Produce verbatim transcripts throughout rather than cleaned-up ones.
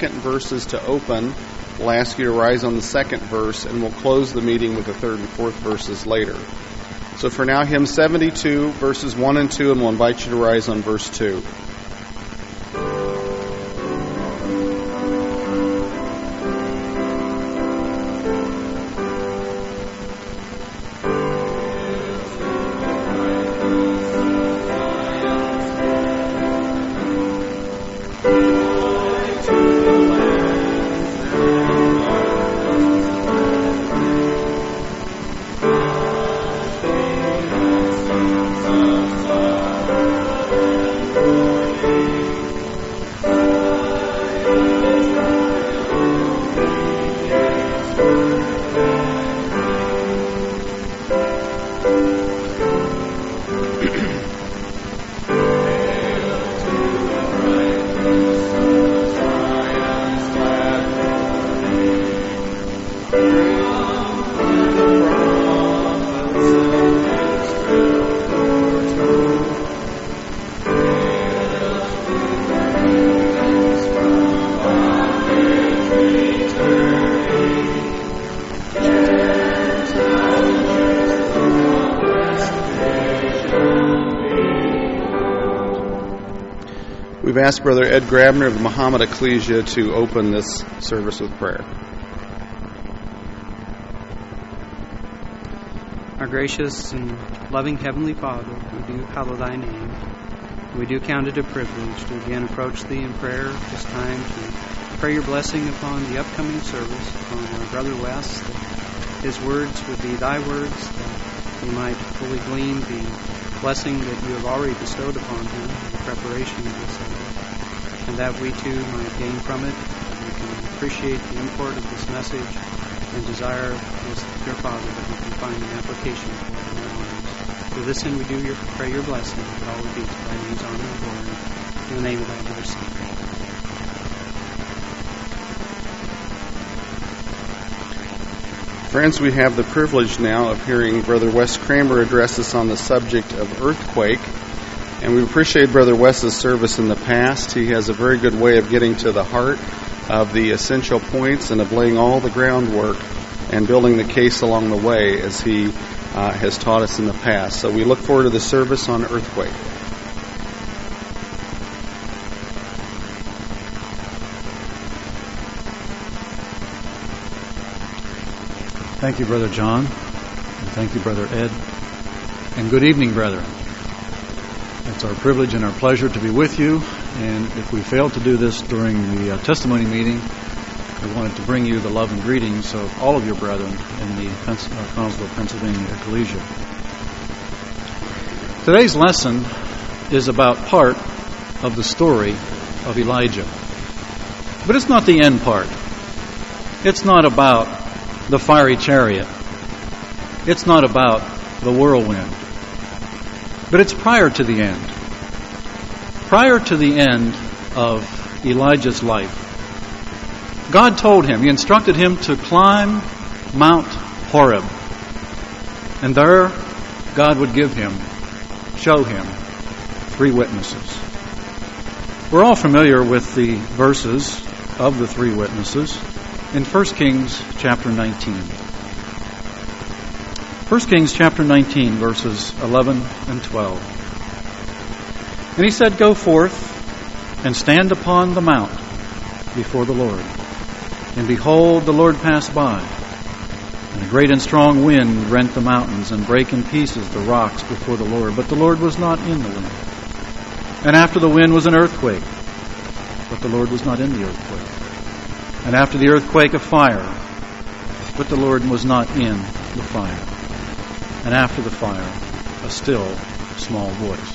second verses to open. We'll ask you to rise on the second verse, and we'll close the meeting with the third and fourth verses later. So for now, hymn seventy-two, verses one and two, and we'll invite you to rise on verse two. We've asked Brother Ed Grabner of the Muhammad Ecclesia to open this service with prayer. Our gracious and loving Heavenly Father, we do hallow thy name. We do count it a privilege to again approach thee in prayer this time to pray your blessing upon the upcoming service, upon our Brother Wes, that his words would be thy words, that he might fully glean the blessing that you have already bestowed upon him in the preparation of this service, and that we too might gain from it, that we can appreciate the import of this message and desire this, dear Father, that we can find an application for it in our lives. To this end we do your, pray your blessing, that all would be to thy name's honor and glory. In the name of thy dear Son. Friends, we have the privilege now of hearing Brother Wes Kramer address us on the subject of earthquake. And we appreciate Brother Wes's service in the past. He has a very good way of getting to the heart of the essential points and of laying all the groundwork and building the case along the way as he uh, has taught us in the past. So we look forward to the service on earthquake. Thank you, Brother John, and thank you, Brother Ed, and good evening, brethren. It's our privilege and our pleasure to be with you, and if we failed to do this during the uh, testimony meeting, we wanted to bring you the love and greetings of all of your brethren in the Pens- uh, Collinsville, Pennsylvania Ecclesia. Today's lesson is about part of the story of Elijah, but it's not the end part. It's not about the fiery chariot. It's not about the whirlwind. But it's prior to the end. Prior to the end of Elijah's life, God told him, He instructed him to climb Mount Horeb. And there, God would give him, show him, three witnesses. We're all familiar with the verses of the three witnesses in First Kings chapter nineteen. First Kings chapter nineteen, verses eleven and twelve. And he said, "Go forth and stand upon the mount before the Lord. And behold, the Lord passed by. And a great and strong wind rent the mountains and brake in pieces the rocks before the Lord. But the Lord was not in the wind. And after the wind was an earthquake. But the Lord was not in the earthquake. And after the earthquake, a fire, but the Lord was not in the fire. And after the fire, a still small voice."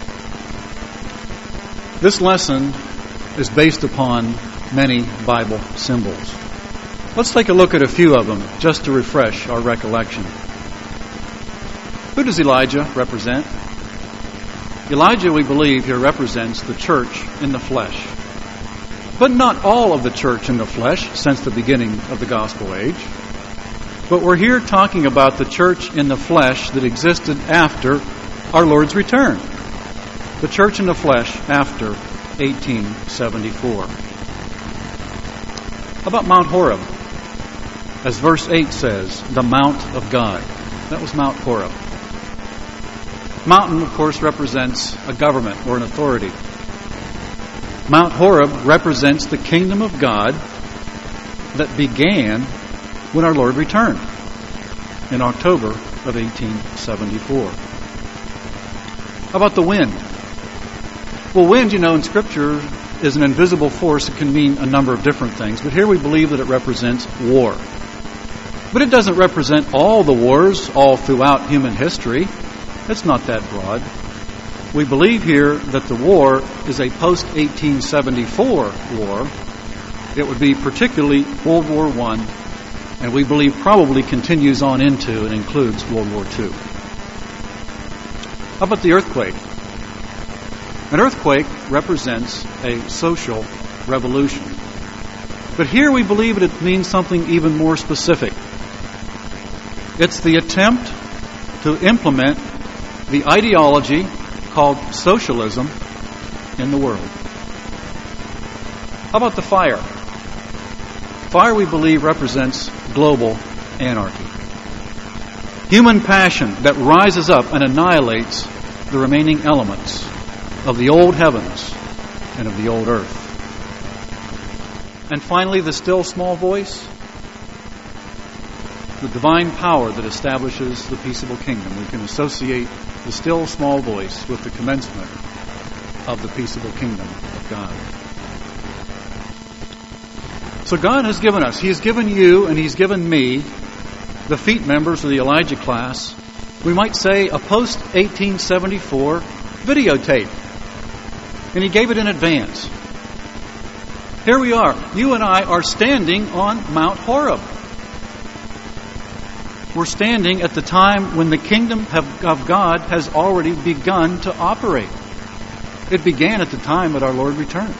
This lesson is based upon many Bible symbols. Let's take a look at a few of them, just to refresh our recollection. Who does Elijah represent? Elijah, we believe, here represents the church in the flesh. But not all of the church in the flesh since the beginning of the gospel age. But we're here talking about the church in the flesh that existed after our Lord's return. The church in the flesh after eighteen seventy-four. about Mount Horeb? As verse eight says, the Mount of God. That was Mount Horeb. Mountain, of course, represents a government or an authority. Mount Horeb represents the kingdom of God that began when our Lord returned in October of eighteen seventy-four. How about the wind? Well, wind, you know, in Scripture is an invisible force. It can mean a number of different things, but here we believe that it represents war. But it doesn't represent all the wars all throughout human history. It's not that broad. We believe here that the war is a post eighteen seventy-four war. It would be particularly World War One, and we believe probably continues on into and includes World War Two. How about the earthquake? An earthquake represents a social revolution. But here we believe that it means something even more specific. It's the attempt to implement the ideology called socialism in the world. How about the fire? Fire, we believe, represents global anarchy. Human passion that rises up and annihilates the remaining elements of the old heavens and of the old earth. And finally, the still small voice, the divine power that establishes the peaceable kingdom. We can associate the still small voice with the commencement of the peaceable kingdom of God. So God has given us, He has given you and He's given me, the feet members of the Elijah class, we might say a post eighteen seventy-four videotape. And He gave it in advance. Here we are. You and I are standing on Mount Horeb. We're standing at the time when the kingdom of God has already begun to operate. It began at the time that our Lord returned.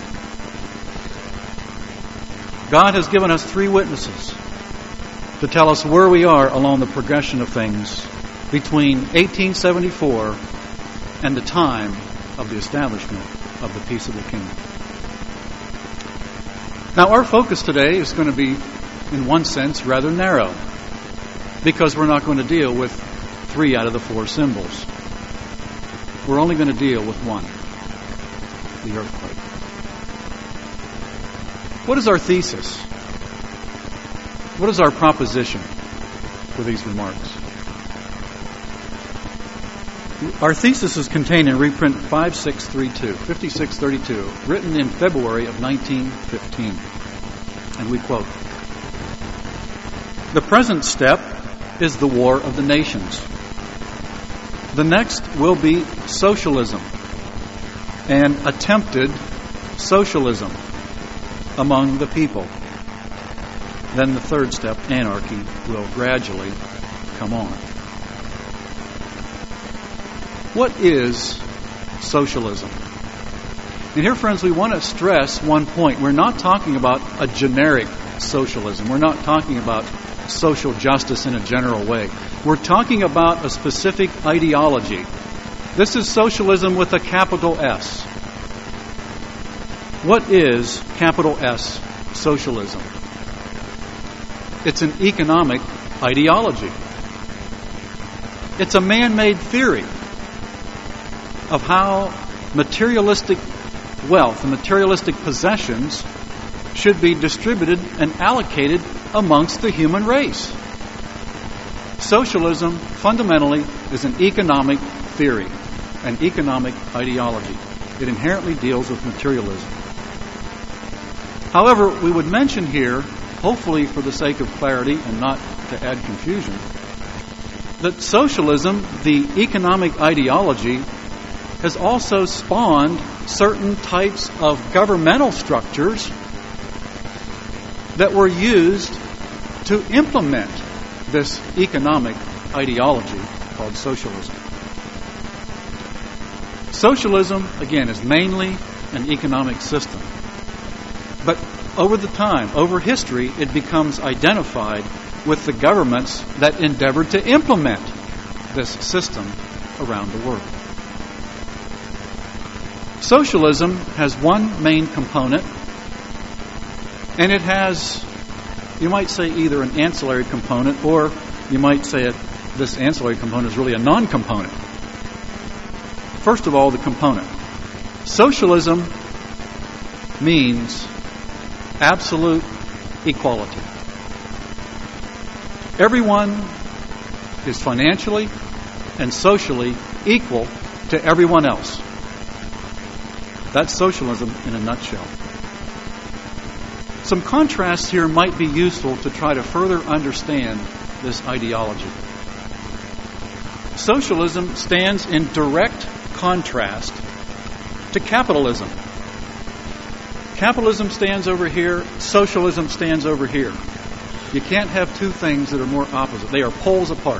God has given us three witnesses to tell us where we are along the progression of things between eighteen seventy-four and the time of the establishment of the peaceable kingdom. Now, our focus today is going to be, in one sense, rather narrow, because we're not going to deal with three out of the four symbols. We're only going to deal with one, the earthquake. What is our thesis? What is our proposition for these remarks? Our thesis is contained in reprint five six three two, fifty-six thirty-two, written in February of nineteen fifteen. And we quote, "The present step is the war of the nations. The next will be socialism and attempted socialism among the people. Then the third step, anarchy, will gradually come on." What is socialism? And here, friends, we want to stress one point. We're not talking about a generic socialism. We're not talking about social justice in a general way. We're talking about a specific ideology. This is socialism with a capital S. What is capital S socialism? It's an economic ideology. It's a man-made theory of how materialistic wealth and materialistic possessions should be distributed and allocated amongst the human race. Socialism fundamentally is an economic theory, an economic ideology. It inherently deals with materialism. However, we would mention here, hopefully for the sake of clarity and not to add confusion, that socialism, the economic ideology, has also spawned certain types of governmental structures that were used to implement this economic ideology called socialism. Socialism, again, is mainly an economic system. But over the time, over history, it becomes identified with the governments that endeavored to implement this system around the world. Socialism has one main component, and it has you might say either an ancillary component, or you might say it, this ancillary component is really a non-component. First of all, the component. Socialism means absolute equality. Everyone is financially and socially equal to everyone else. That's socialism in a nutshell. Some contrasts here might be useful to try to further understand this ideology. Socialism stands in direct contrast to capitalism. Capitalism stands over here, socialism stands over here. You can't have two things that are more opposite. They are poles apart.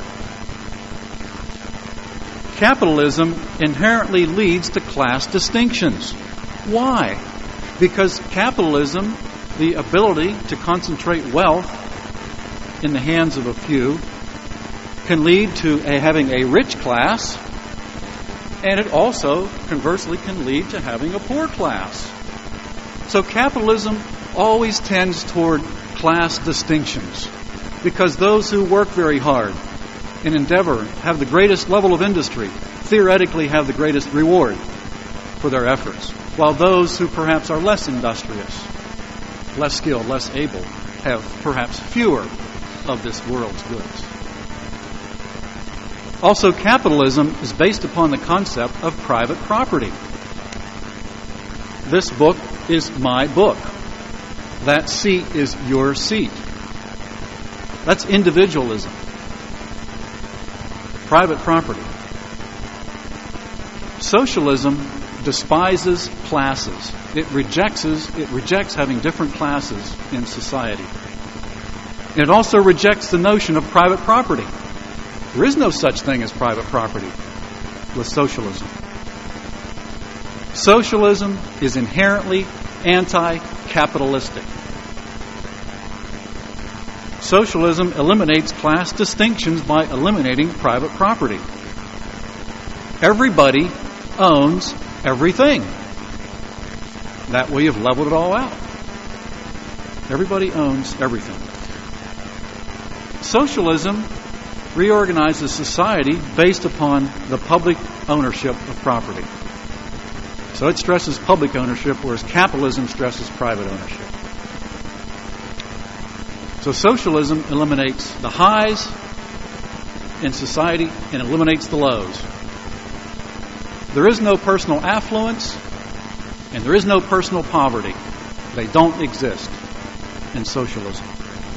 Capitalism inherently leads to class distinctions. Why? Because capitalism, the ability to concentrate wealth in the hands of a few, can lead to a, having a rich class, and it also, conversely, can lead to having a poor class. So capitalism always tends toward class distinctions, because those who work very hard and endeavor, have the greatest level of industry, theoretically have the greatest reward for their efforts, while those who perhaps are less industrious, less skilled, less able, have perhaps fewer of this world's goods. Also, capitalism is based upon the concept of private property. This book is my book. That seat is your seat. That's individualism. Private property. Socialism despises classes. It rejects, it rejects having different classes in society. It also rejects the notion of private property. There is no such thing as private property with socialism. Socialism is inherently anti-capitalistic. Socialism eliminates class distinctions by eliminating private property. Everybody owns everything. That way you've leveled it all out. Everybody owns everything. Socialism reorganizes society based upon the public ownership of property. So it stresses public ownership, whereas capitalism stresses private ownership. So socialism eliminates the highs in society and eliminates the lows. There is no personal affluence and there is no personal poverty. They don't exist in socialism.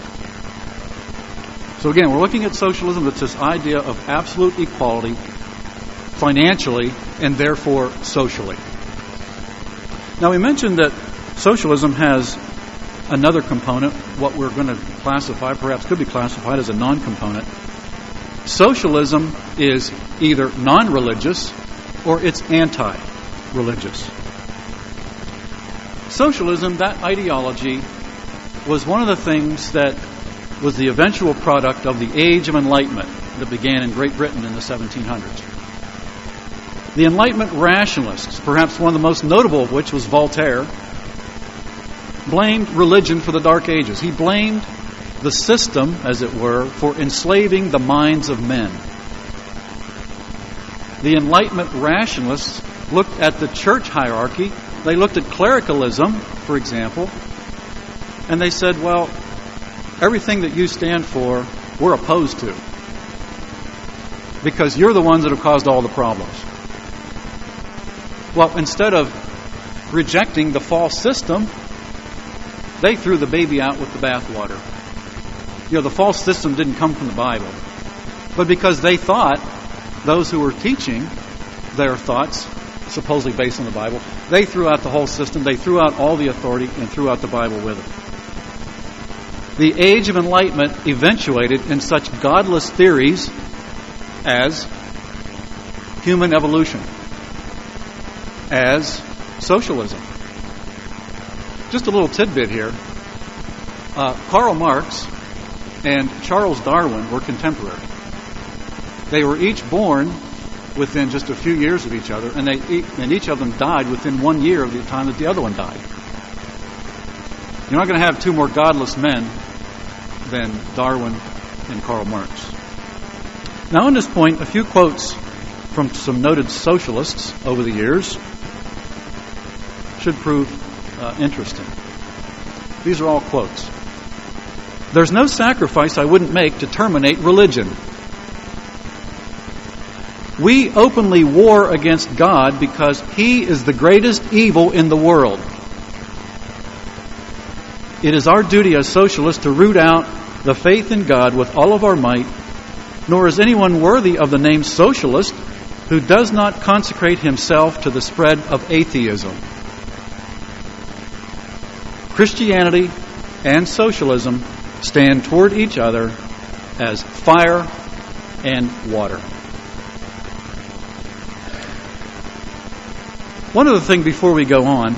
So again, we're looking at socialism. It's this idea of absolute equality financially and therefore socially. Now we mentioned that socialism has another component, what we're going to classify, perhaps could be classified as a non-component. Socialism is either non-religious or it's anti-religious. Socialism, that ideology, was one of the things that was the eventual product of the Age of Enlightenment that began in Great Britain in the seventeen hundreds. The Enlightenment rationalists, perhaps one of the most notable of which was Voltaire, blamed religion for the Dark Ages. He blamed the system, as it were, for enslaving the minds of men. The Enlightenment rationalists looked at the church hierarchy. They looked at clericalism, for example, and they said, well, everything that you stand for, we're opposed to, because you're the ones that have caused all the problems. Well, instead of rejecting the false system, they threw the baby out with the bathwater. You know, the false system didn't come from the Bible. But because they thought, those who were teaching their thoughts, supposedly based on the Bible, they threw out the whole system, they threw out all the authority, and threw out the Bible with it. The Age of Enlightenment eventuated in such godless theories as human evolution, as socialism. Just a little tidbit here. Uh, Karl Marx and Charles Darwin were contemporary. They were each born within just a few years of each other, and they and each of them died within one year of the time that the other one died. You're not going to have two more godless men than Darwin and Karl Marx. Now, on this point, a few quotes from some noted socialists over the years should prove uh, interesting. These are all quotes. "There's no sacrifice I wouldn't make to terminate religion. We openly war against God because He is the greatest evil in the world. It is our duty as socialists to root out the faith in God with all of our might, nor is anyone worthy of the name socialist who does not consecrate himself to the spread of atheism. Christianity and socialism stand toward each other as fire and water." One other thing before we go on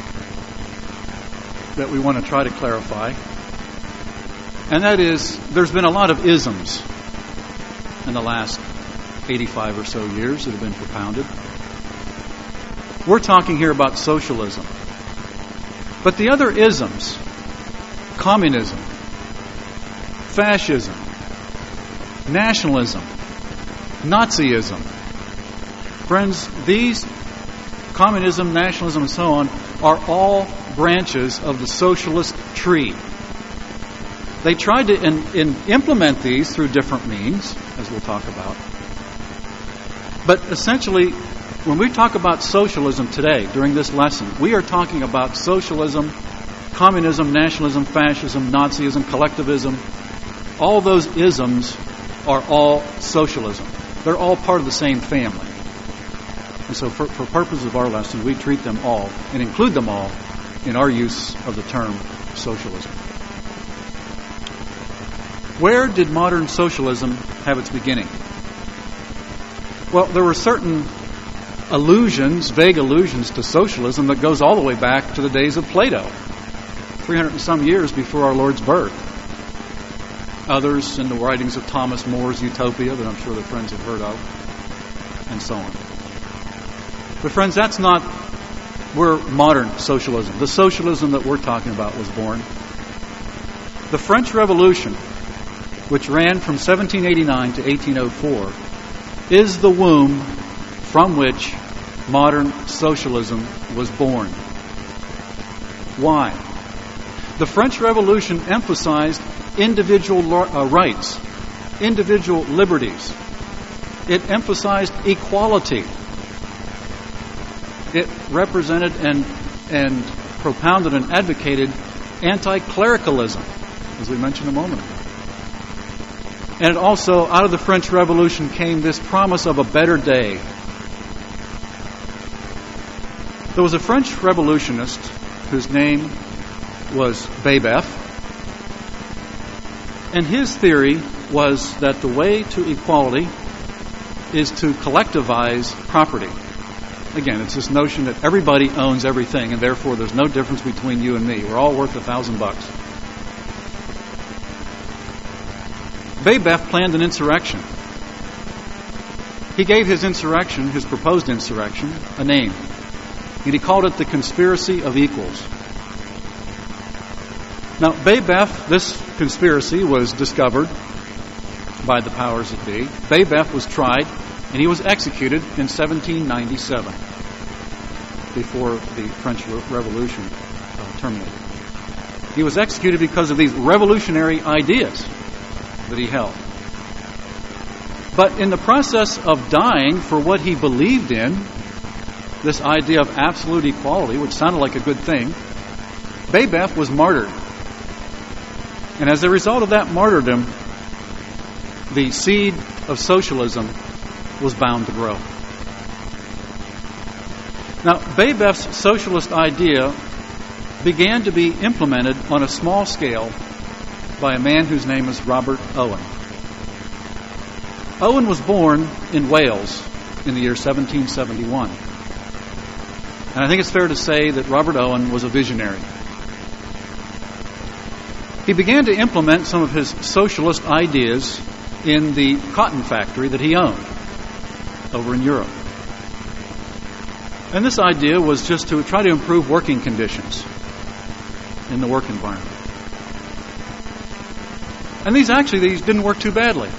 that we want to try to clarify, and that is there's been a lot of isms in the last eighty-five or so years that have been propounded. We're talking here about socialism. But the other isms, communism, fascism, nationalism, Nazism, friends, these communism, nationalism, and so on are all branches of the socialist tree. They tried to in, in implement these through different means, as we'll talk about. But essentially, when we talk about socialism today, during this lesson, we are talking about socialism, communism, nationalism, fascism, Nazism, collectivism. All those isms are all socialism. They're all part of the same family. And so for, for purposes of our lesson, we treat them all and include them all in our use of the term socialism. Where did modern socialism have its beginning? Well, there were certain allusions, vague allusions to socialism that goes all the way back to the days of Plato, three hundred and some years before our Lord's birth. Others in the writings of Thomas More's Utopia that I'm sure the friends have heard of, and so on. But friends, that's not where modern socialism, the socialism that we're talking about, was born. The French Revolution, which ran from seventeen eighty-nine to eighteen oh four, is the womb from which modern socialism was born. Why? The French Revolution emphasized individual uh, rights, individual liberties. It emphasized equality. It represented and, and propounded and advocated anti-clericalism, as we mentioned a moment ago. And also, out of the French Revolution came this promise of a better day. There was a French revolutionist whose name was Babeuf, and his theory was that the way to equality is to collectivize property. Again, it's this notion that everybody owns everything, and therefore there's no difference between you and me. We're all worth a thousand bucks. Babeuf planned an insurrection. He gave his insurrection, his proposed insurrection, a name. And he called it the Conspiracy of Equals. Now, Babeuf, this conspiracy was discovered by the powers that be. Babeuf was tried, and he was executed in seventeen ninety-seven, before the French Revolution uh, terminated. He was executed because of these revolutionary ideas that he held. But in the process of dying for what he believed in, this idea of absolute equality, which sounded like a good thing, Babeuf was martyred. And as a result of that martyrdom, the seed of socialism was bound to grow. Now, Babeuf's socialist idea began to be implemented on a small scale by a man whose name is Robert Owen. Owen was born in Wales in the year seventeen seventy-one. And I think it's fair to say that Robert Owen was a visionary. He began to implement some of his socialist ideas in the cotton factory that he owned over in Europe. And this idea was just to try to improve working conditions in the work environment. And these actually, these didn't work too badly.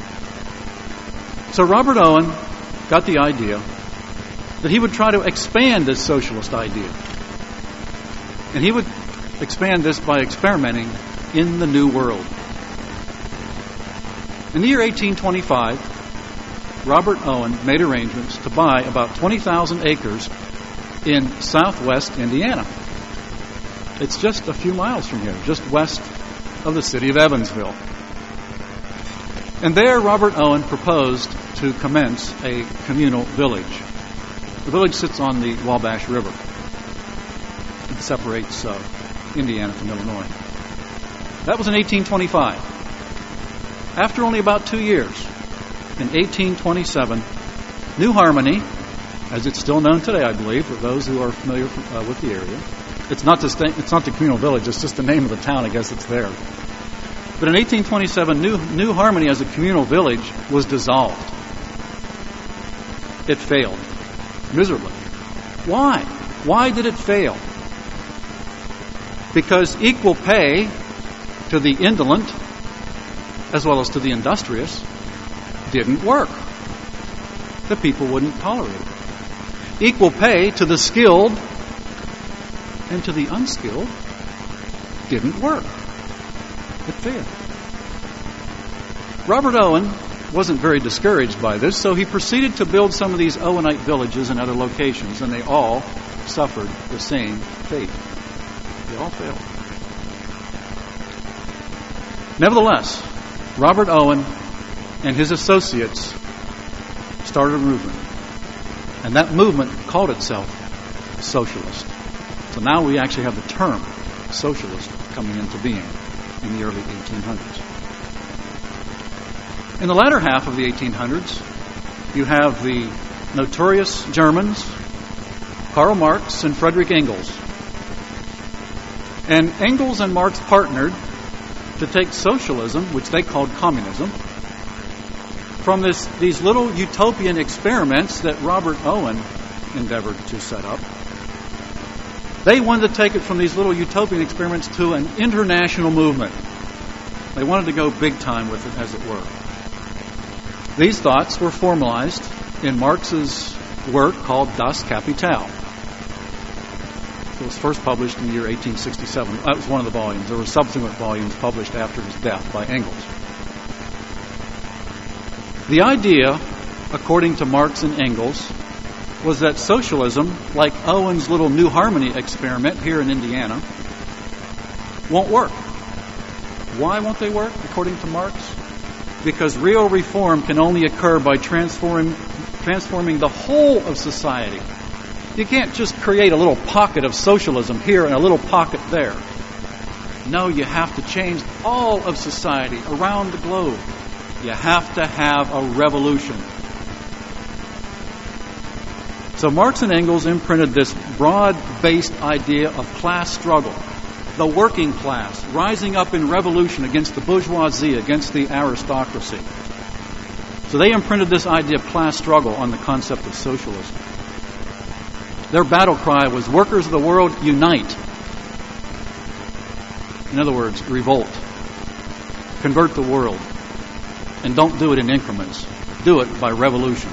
So Robert Owen got the idea that he would try to expand this socialist idea. And he would expand this by experimenting in the New World. In the year eighteen twenty-five, Robert Owen made arrangements to buy about twenty thousand acres in southwest Indiana. It's just a few miles from here, just west of the city of Evansville. And there, Robert Owen proposed to commence a communal village. The village sits on the Wabash River. It separates uh, Indiana from Illinois. That was in eighteen twenty-five. After only about two years, in eighteen twenty-seven, New Harmony, as it's still known today, I believe, for those who are familiar uh, with the area, it's not the sta- it's not the communal village, it's just the name of the town, I guess it's there. But in eighteen twenty-seven, New, New Harmony as a communal village was dissolved. It failed miserably. Why? Why did it fail? Because equal pay to the indolent, as well as to the industrious, didn't work. The people wouldn't tolerate it. Equal pay to the skilled and to the unskilled didn't work. It failed. Robert Owen wasn't very discouraged by this, so he proceeded to build some of these Owenite villages in other locations, and they all suffered the same fate. They all failed. Nevertheless, Robert Owen and his associates started a movement, and that movement called itself socialist. So now we actually have the term socialist coming into being in the early eighteen hundreds. In the latter half of the eighteen hundreds, you have the notorious Germans, Karl Marx and Friedrich Engels. And Engels and Marx partnered to take socialism, which they called communism, from this, these little utopian experiments that Robert Owen endeavored to set up. They wanted to take it from these little utopian experiments to an international movement. They wanted to go big time with it, as it were. These thoughts were formalized in Marx's work called Das Kapital. It was first published in the year eighteen sixty-seven. That was one of the volumes. There were subsequent volumes published after his death by Engels. The idea, according to Marx and Engels, was that socialism, like Owen's little New Harmony experiment here in Indiana, won't work. Why won't they work, according to Marx? Because real reform can only occur by transforming, transforming the whole of society. You can't just create a little pocket of socialism here and a little pocket there. No, you have to change all of society around the globe. You have to have a revolution. So Marx and Engels imprinted this broad-based idea of class struggle. The working class rising up in revolution against the bourgeoisie, against the aristocracy. So they imprinted this idea of class struggle on the concept of socialism. Their battle cry was, "Workers of the world, unite." In other words, revolt. Convert the world. And don't do it in increments. Do it by revolution.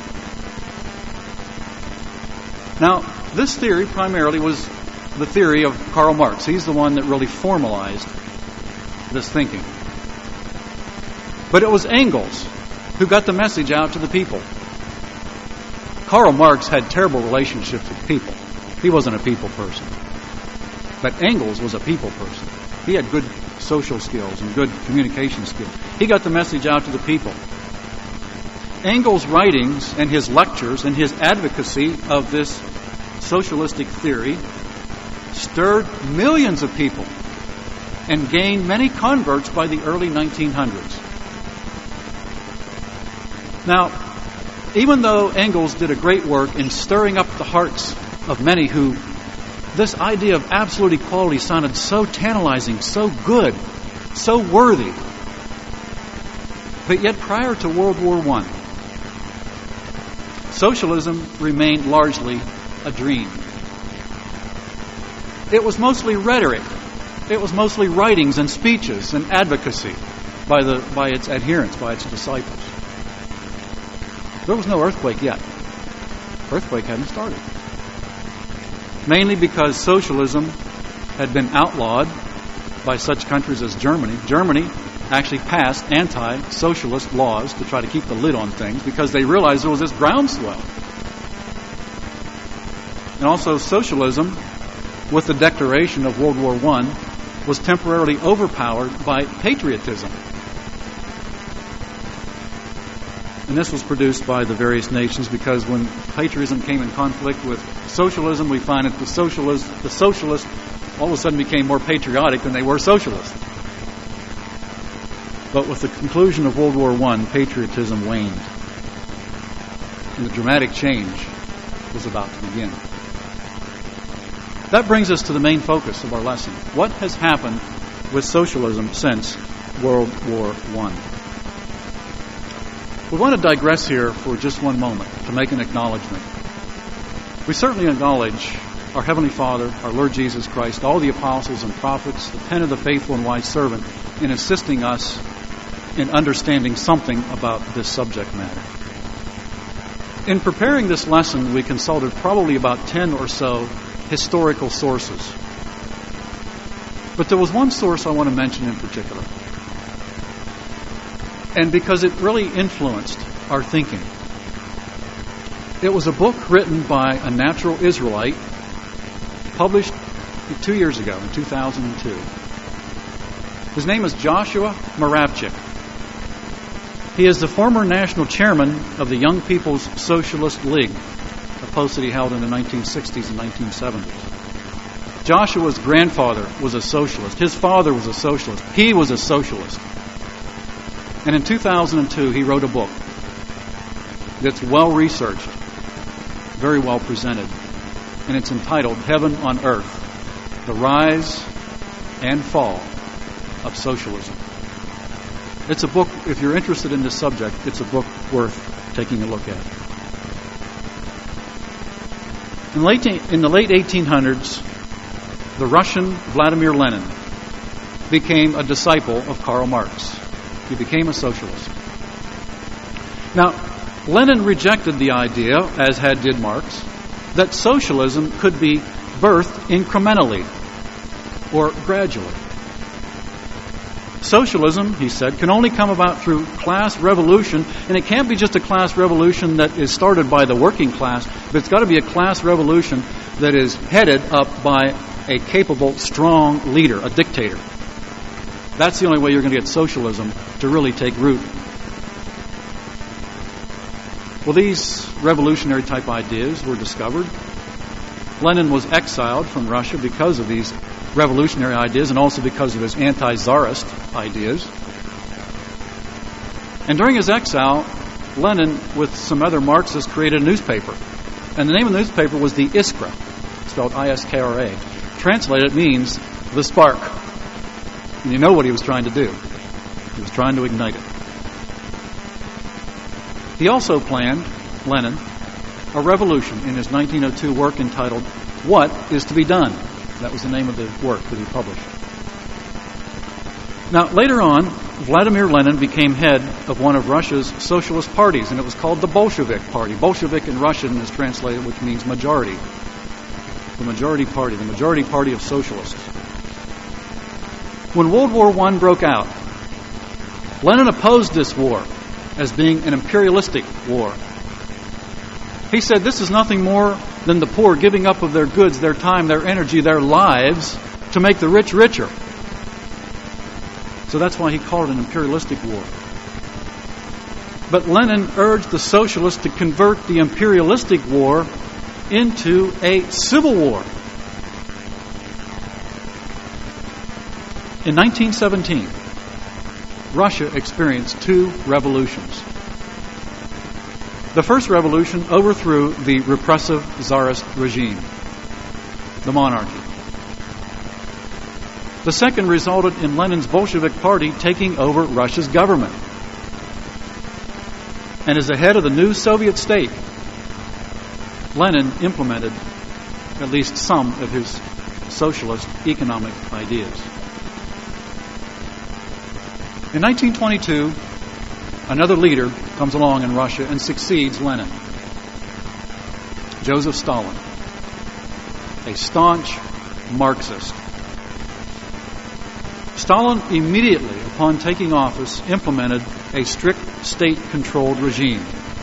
Now, this theory primarily was the theory of Karl Marx. He's the one that really formalized this thinking. But it was Engels who got the message out to the people. Karl Marx had terrible relationships with people. He wasn't a people person. But Engels was a people person. He had good social skills and good communication skills. He got the message out to the people. Engels' writings and his lectures and his advocacy of this socialistic theory stirred millions of people and gained many converts by the early nineteen hundreds. Now, even though Engels did a great work in stirring up the hearts of many who this idea of absolute equality sounded so tantalizing, so good, so worthy. But yet prior to World War One, socialism remained largely a dream. It was mostly rhetoric. It was mostly writings and speeches and advocacy. by the by its adherents, by its disciples. There was no earthquake yet. Earthquake hadn't started. Mainly because socialism had been outlawed by such countries as Germany. Germany actually passed anti-socialist laws to try to keep the lid on things because they realized there was this groundswell. And also socialism, with the declaration of World War One, was temporarily overpowered by patriotism. And this was produced by the various nations because when patriotism came in conflict with socialism, we find that the socialists, the socialists all of a sudden became more patriotic than they were socialists. But with the conclusion of World War One, patriotism waned. And the dramatic change was about to begin. That brings us to the main focus of our lesson. What has happened with socialism since World War One? We want to digress here for just one moment to make an acknowledgement. We certainly acknowledge our Heavenly Father, our Lord Jesus Christ, all the apostles and prophets, the pen of the faithful and wise servant, in assisting us in understanding something about this subject matter. In preparing this lesson, we consulted probably about ten or so historical sources. But there was one source I want to mention in particular. And because it really influenced our thinking. It was a book written by a natural Israelite, published two years ago, in two thousand two. His name is Joshua Moravchik. He is the former national chairman of the Young People's Socialist League, a post that he held in the nineteen sixties and nineteen seventies. Joshua's grandfather was a socialist. His father was a socialist. He was a socialist. And in two thousand two, he wrote a book that's well researched, very well presented, and it's entitled Heaven on Earth, The Rise and Fall of Socialism. It's a book, if you're interested in this subject, it's a book worth taking a look at. In, late, in the late eighteen hundreds, the Russian Vladimir Lenin became a disciple of Karl Marx. He became a socialist. Now, Lenin rejected the idea, as had did Marx, that socialism could be birthed incrementally or gradually. Socialism, he said, can only come about through class revolution, and it can't be just a class revolution that is started by the working class, but it's got to be a class revolution that is headed up by a capable, strong leader, a dictator. That's the only way you're going to get socialism to really take root. Well, these revolutionary type ideas were discovered. Lenin was exiled from Russia because of these revolutionary ideas and also because of his anti-Tsarist ideas. And during his exile, Lenin, with some other Marxists, created a newspaper. And the name of the newspaper was the Iskra, spelled I S K R A. Translated, it means the spark. And you know what he was trying to do. He was trying to ignite it. He also planned, Lenin, a revolution in his nineteen oh two work entitled What is to be Done? That was the name of the work that he published. Now, later on, Vladimir Lenin became head of one of Russia's socialist parties, and it was called the Bolshevik Party. Bolshevik in Russian is translated, which means majority. The majority party, the majority party of socialists. When World War One broke out, Lenin opposed this war as being an imperialistic war. He said this is nothing more than the poor giving up of their goods, their time, their energy, their lives to make the rich richer. So that's why he called it an imperialistic war. But Lenin urged the socialists to convert the imperialistic war into a civil war. In nineteen seventeen, Russia experienced two revolutions. The first revolution overthrew the repressive Tsarist regime, the monarchy. The second resulted in Lenin's Bolshevik Party taking over Russia's government. And as the head of the new Soviet state, Lenin implemented at least some of his socialist economic ideas. In nineteen twenty-two, another leader comes along in Russia and succeeds Lenin. Joseph Stalin, a staunch Marxist. Stalin immediately, upon taking office, implemented a strict state-controlled regime.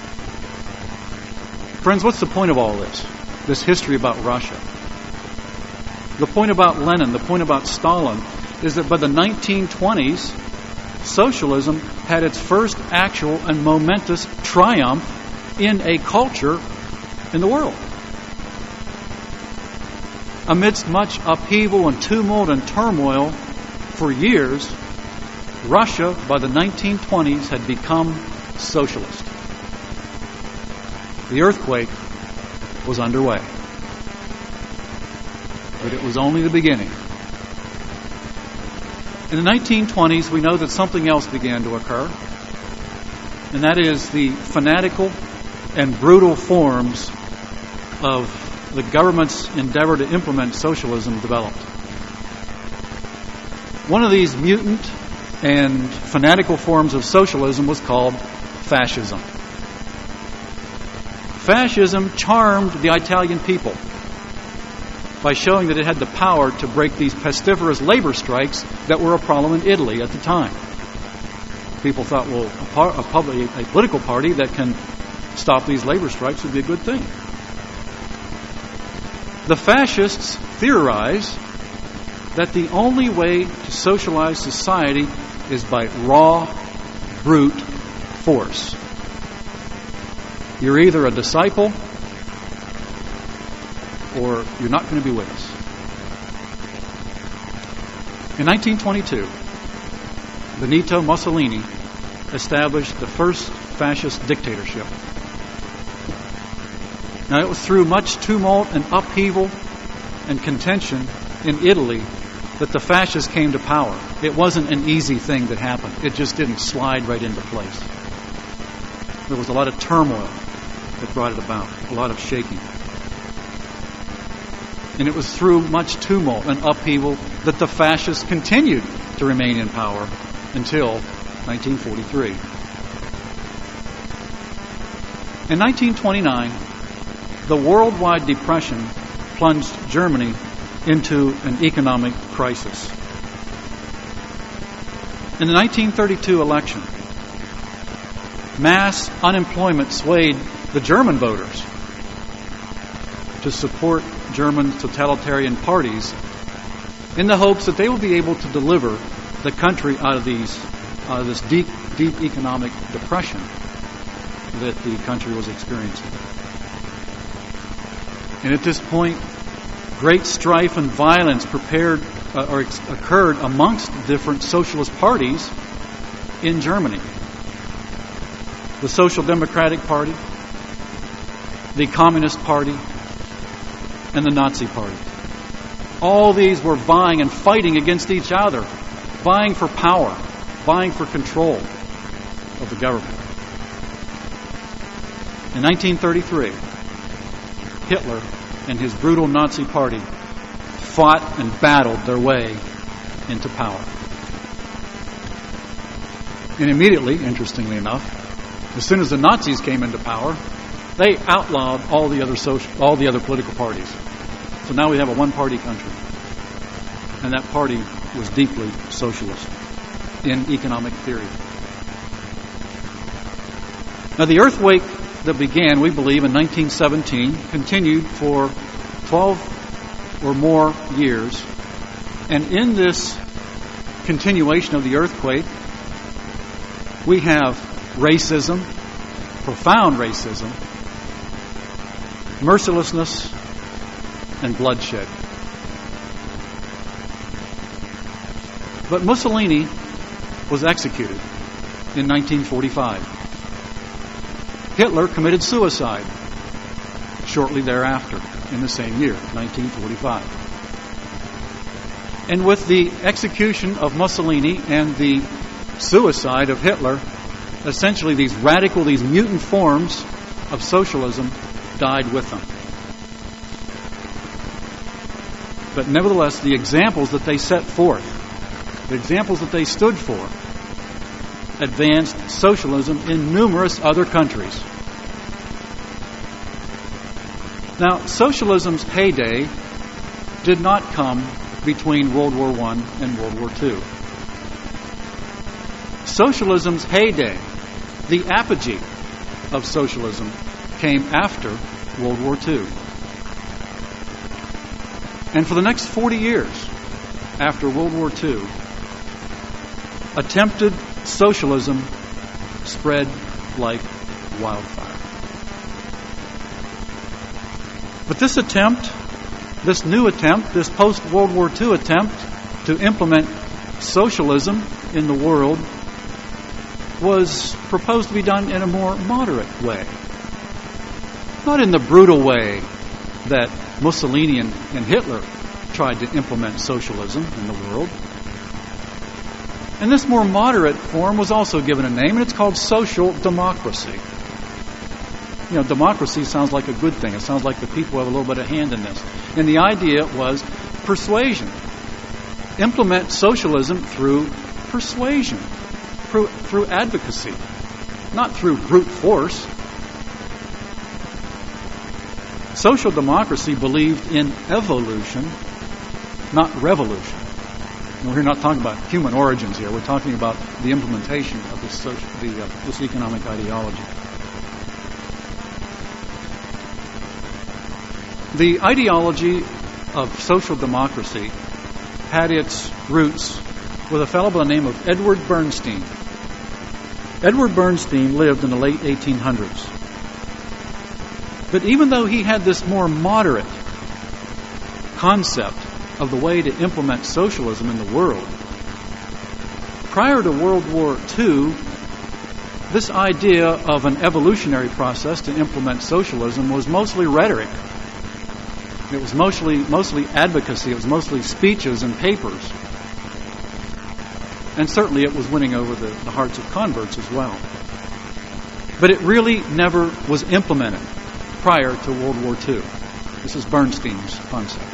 Friends, what's the point of all this? This history about Russia? The point about Lenin, the point about Stalin, is that by the nineteen twenties, socialism had its first actual and momentous triumph in a culture in the world. Amidst much upheaval and tumult and turmoil for years, Russia, by the nineteen twenties, had become socialist. The earthquake was underway. But it was only the beginning. In the nineteen twenties, we know that something else began to occur, and that is the fanatical and brutal forms of the government's endeavor to implement socialism developed. One of these mutant and fanatical forms of socialism was called fascism. Fascism charmed the Italian people by showing that it had the power to break these pestiferous labor strikes that were a problem in Italy at the time. People thought, well, a, par- a, public, a political party that can stop these labor strikes would be a good thing. The fascists theorize that the only way to socialize society is by raw, brute force. You're either a disciple or you're not going to be with us. In nineteen twenty-two, Benito Mussolini established the first fascist dictatorship. Now, it was through much tumult and upheaval and contention in Italy that the fascists came to power. It wasn't an easy thing that happened. It just didn't slide right into place. There was a lot of turmoil that brought it about, a lot of shaking. And it was through much tumult and upheaval that the fascists continued to remain in power until nineteen forty-three. In nineteen twenty-nine, the worldwide depression plunged Germany into an economic crisis. In the nineteen thirty-two election, mass unemployment swayed the German voters to support German totalitarian parties in the hopes that they would be able to deliver the country out of these out of this deep, deep economic depression that the country was experiencing. And at this point, great strife and violence prepared uh, or ex- occurred amongst different socialist parties in Germany. The Social Democratic Party, the Communist Party, and the Nazi Party. All these were vying and fighting against each other, vying for power, vying for control of the government. In nineteen thirty-three, Hitler and his brutal Nazi Party fought and battled their way into power. And immediately, interestingly enough, as soon as the Nazis came into power, they outlawed all the other social, all the other political parties. So now we have a one-party country. And that party was deeply socialist in economic theory. Now, the earthquake that began, we believe, in nineteen seventeen continued for twelve or more years. And in this continuation of the earthquake, we have racism, profound racism, mercilessness, and bloodshed. But Mussolini was executed in nineteen forty-five. Hitler committed suicide shortly thereafter, in the same year, nineteen forty-five. And with the execution of Mussolini and the suicide of Hitler, essentially these radical, these mutant forms of socialism died with them. But nevertheless, the examples that they set forth, the examples that they stood for, advanced socialism in numerous other countries. Now, socialism's heyday did not come between World War One and World War Two. Socialism's heyday, the apogee of socialism, came after World War Two. And for the next forty years after World War Two, attempted socialism spread like wildfire. But this attempt, this new attempt, this post-World War Two attempt to implement socialism in the world was proposed to be done in a more moderate way. Not in the brutal way that Mussolini and, and Hitler tried to implement socialism in the world. And this more moderate form was also given a name, and it's called social democracy. You know, democracy sounds like a good thing. It sounds like the people have a little bit of hand in this. And the idea was persuasion. Implement socialism through persuasion, through, through advocacy, not through brute force. Social democracy believed in evolution, not revolution. And we're not talking about human origins here. We're talking about the implementation of this, social, the, uh, this economic ideology. The ideology of social democracy had its roots with a fellow by the name of Edward Bernstein. Edward Bernstein lived in the late eighteen hundreds. But even though he had this more moderate concept of the way to implement socialism in the world, prior to World War Two, this idea of an evolutionary process to implement socialism was mostly rhetoric. It was mostly mostly advocacy. It was mostly speeches and papers. And certainly it was winning over the, the hearts of converts as well. But it really never was implemented prior to World War Two. This is Bernstein's concept.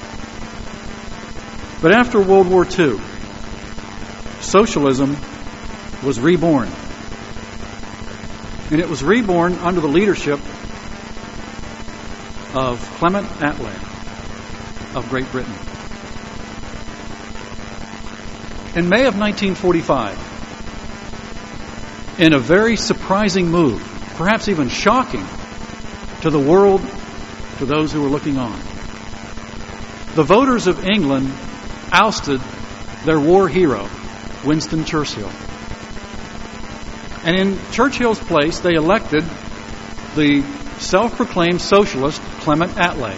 But after World War Two, socialism was reborn. And it was reborn under the leadership of Clement Attlee of Great Britain. In May of nineteen forty-five, in a very surprising move, perhaps even shocking to the world, to those who were looking on, the voters of England ousted their war hero, Winston Churchill. And in Churchill's place, they elected the self-proclaimed socialist Clement Attlee.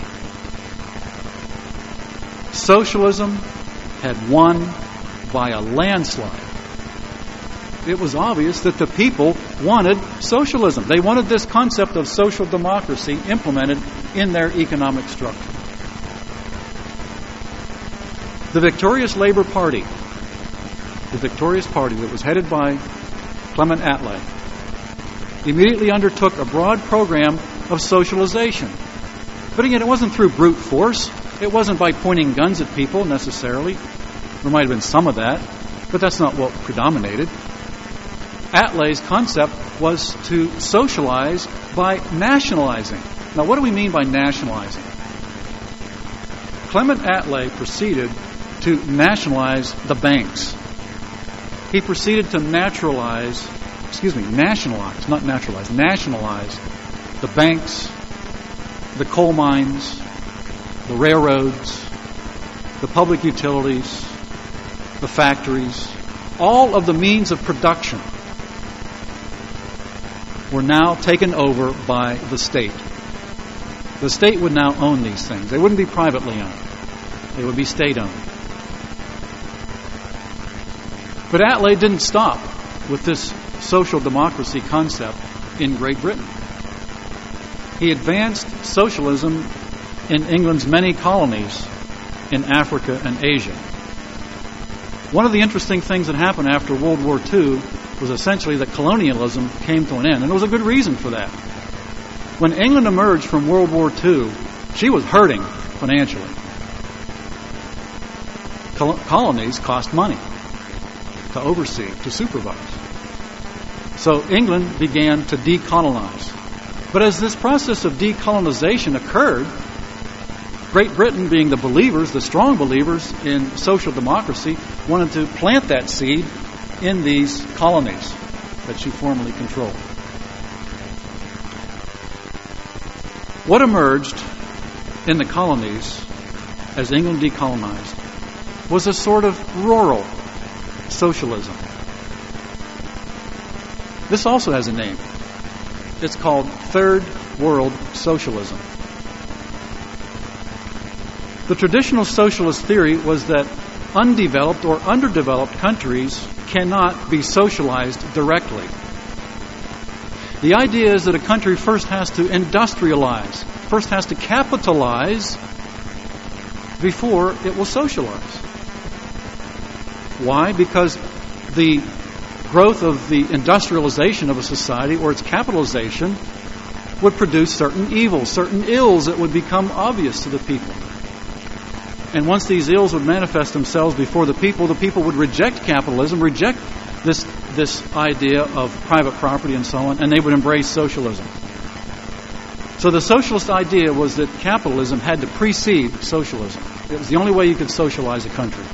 Socialism had won by a landslide. It was obvious that the people wanted socialism. They wanted this concept of social democracy implemented in their economic structure. The victorious Labour Party, the victorious party that was headed by Clement Attlee, immediately undertook a broad program of socialization. But again, it wasn't through brute force. It wasn't by pointing guns at people necessarily. There might have been some of that, but that's not what predominated. Attlee's concept was to socialize by nationalizing. Now, what do we mean by nationalizing? Clement Attlee proceeded to nationalize the banks. He proceeded to naturalize, excuse me, nationalize, not naturalize, nationalize the banks, the coal mines, the railroads, the public utilities, the factories. All of the means of production were now taken over by the state. The state would now own these things. They wouldn't be privately owned. They would be state-owned. But Attlee didn't stop with this social democracy concept in Great Britain. He advanced socialism in England's many colonies in Africa and Asia. One of the interesting things that happened after World War Two was essentially that colonialism came to an end. And there was a good reason for that. When England emerged from World War Two, she was hurting financially. Col- colonies cost money to oversee, to supervise. So England began to decolonize. But as this process of decolonization occurred, Great Britain, being the believers, the strong believers in social democracy, wanted to plant that seed in these colonies that she formerly controlled. What emerged in the colonies as England decolonized was a sort of rural socialism. This also has a name. It's called Third World Socialism. The traditional socialist theory was that undeveloped or underdeveloped countries cannot be socialized directly. The idea is that a country first has to industrialize, first has to capitalize before it will socialize. Why? Because the growth of the industrialization of a society or its capitalization would produce certain evils, certain ills that would become obvious to the people. And once these ills would manifest themselves before the people, the people would reject capitalism, reject this, this idea of private property and so on, and they would embrace socialism. So the socialist idea was that capitalism had to precede socialism. It was the only way you could socialize a country.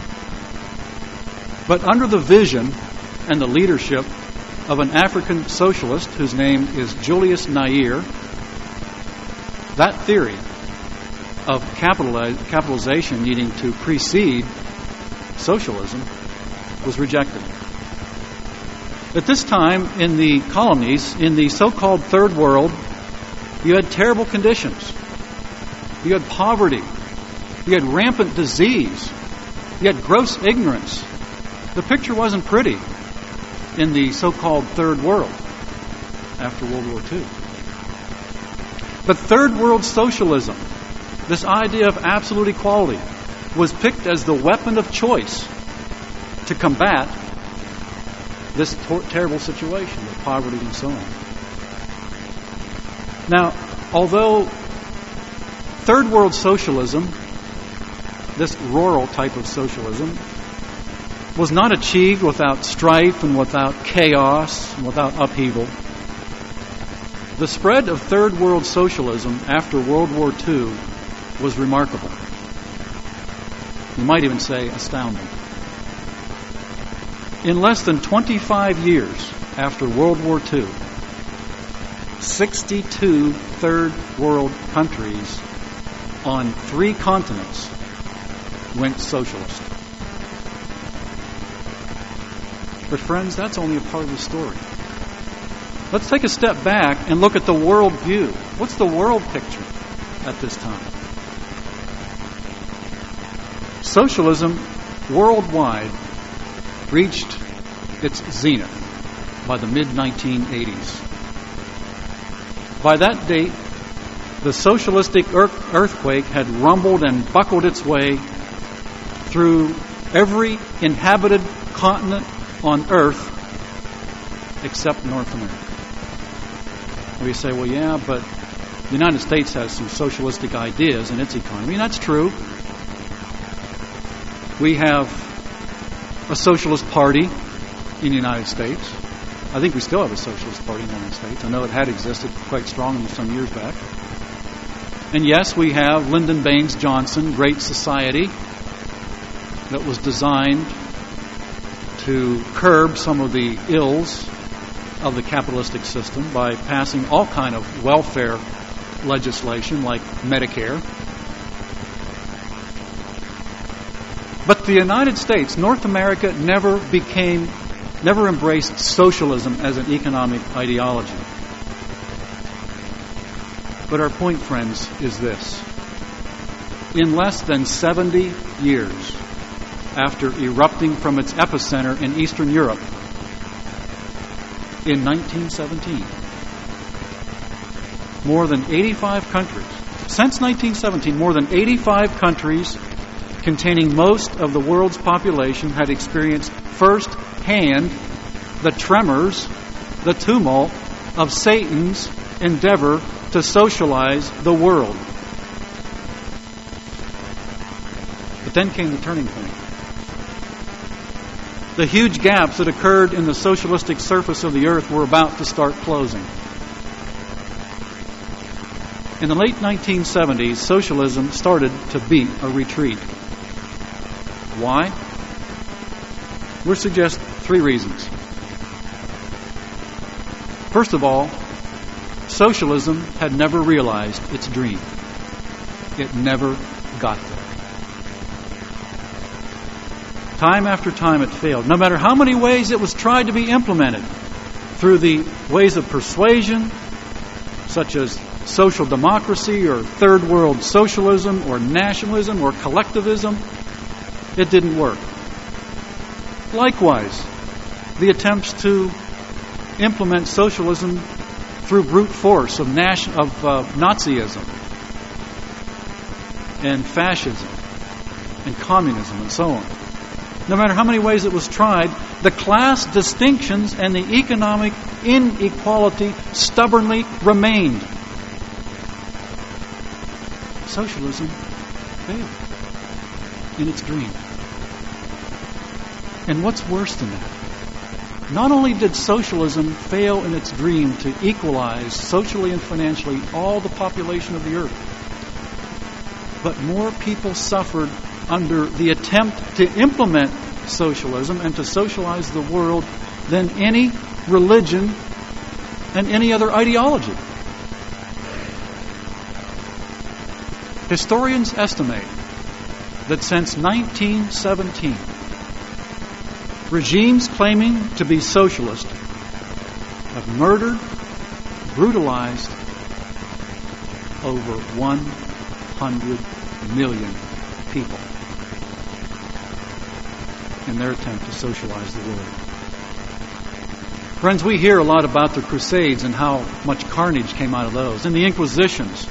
But under the vision and the leadership of an African socialist whose name is Julius Nyerere, that theory of capitaliz- capitalization needing to precede socialism was rejected. At this time in the colonies, in the so-called Third World, you had terrible conditions. You had poverty. You had rampant disease. You had gross ignorance. The picture wasn't pretty in the so-called Third World after World War Two. But Third World socialism, this idea of absolute equality, was picked as the weapon of choice to combat this tor- terrible situation of poverty and so on. Now, although Third World socialism, this rural type of socialism, was not achieved without strife and without chaos and without upheaval, the spread of Third World socialism after World War Two was remarkable. You might even say astounding. In less than twenty-five years after World War Two, sixty-two Third World countries on three continents went socialist. But friends, that's only a part of the story. Let's take a step back and look at the world view. What's the world picture at this time? Socialism worldwide reached its zenith by the mid nineteen eighties. By that date, the socialistic earthquake had rumbled and buckled its way through every inhabited continent on Earth except North America. We say, well, yeah, but the United States has some socialistic ideas in its economy. And that's true. We have a socialist party in the United States. I think we still have a socialist party in the United States. I know it had existed quite strongly some years back. And yes, we have Lyndon Baines Johnson, Great Society, that was designed to curb some of the ills of the capitalistic system by passing all kind of welfare legislation like Medicare. But the United States, North America, never became, never embraced socialism as an economic ideology. But our point, friends, is this. In less than seventy years after erupting from its epicenter in Eastern Europe, in nineteen seventeen, more than eighty-five countries, since nineteen seventeen, more than eighty-five countries containing most of the world's population had experienced firsthand the tremors, the tumult of Satan's endeavor to socialize the world. But then came the turning point. The huge gaps that occurred in the socialistic surface of the earth were about to start closing. In the late nineteen seventies, socialism started to beat a retreat. Why? We'll suggest three reasons. First of all, socialism had never realized its dream. It never got there. Time after time it failed. No matter how many ways it was tried to be implemented, through the ways of persuasion, such as social democracy or third world socialism or nationalism or collectivism, it didn't work. Likewise, the attempts to implement socialism through brute force of, nation, of uh, Nazism and fascism and communism and so on. No matter how many ways it was tried, the class distinctions and the economic inequality stubbornly remained. Socialism failed in its dream. And what's worse than that? Not only did socialism fail in its dream to equalize socially and financially all the population of the earth, but more people suffered under the attempt to implement socialism and to socialize the world than any religion and any other ideology. Historians estimate that since nineteen seventeen, regimes claiming to be socialist have murdered, brutalized over one hundred million people in their attempt to socialize the world. Friends, we hear a lot about the Crusades and how much carnage came out of those, and the Inquisitions.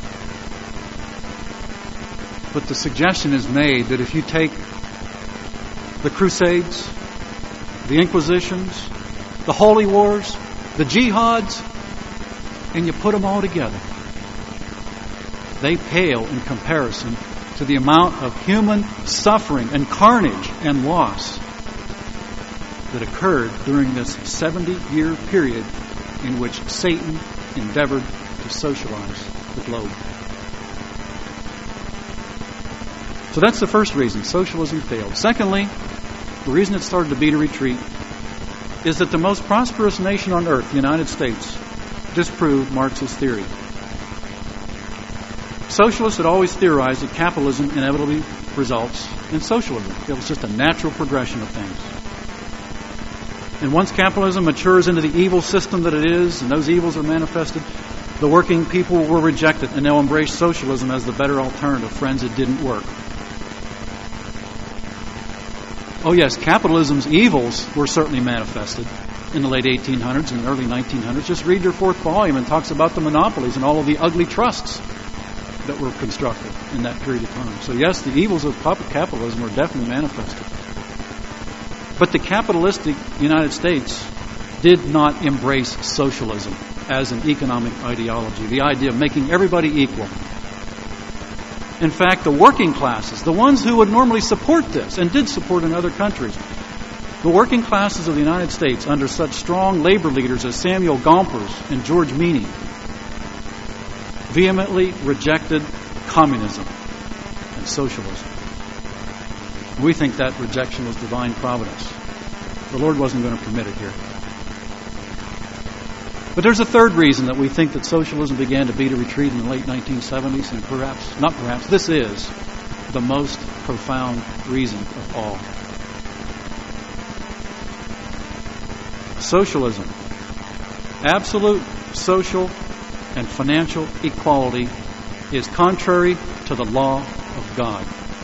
But the suggestion is made that if you take the Crusades, the Inquisitions, the Holy Wars, the Jihads, and you put them all together, they pale in comparison to the amount of human suffering and carnage and loss that occurred during this seventy-year period in which Satan endeavored to socialize the globe. So that's the first reason. Socialism failed. Secondly, the reason it started to beat a retreat is that the most prosperous nation on earth, the United States, disproved Marx's theory. Socialists had always theorized that capitalism inevitably results in socialism. It was just a natural progression of things. And once capitalism matures into the evil system that it is, and those evils are manifested, the working people will reject it and they'll embrace socialism as the better alternative. Friends, it didn't work. Oh yes, capitalism's evils were certainly manifested in the late eighteen hundreds and early nineteen hundreds. Just read your fourth volume and talks about the monopolies and all of the ugly trusts that were constructed in that period of time. So yes, the evils of capitalism were definitely manifested. But the capitalistic United States did not embrace socialism as an economic ideology, the idea of making everybody equal. In fact, the working classes, the ones who would normally support this, and did support in other countries, the working classes of the United States, under such strong labor leaders as Samuel Gompers and George Meany, vehemently rejected communism and socialism. We think that rejection was divine providence. The Lord wasn't going to permit it here. But there's a third reason that we think that socialism began to beat a retreat in the late nineteen seventies, and perhaps, not perhaps, this is the most profound reason of all. Socialism, absolute social and financial equality, is contrary to the law of God.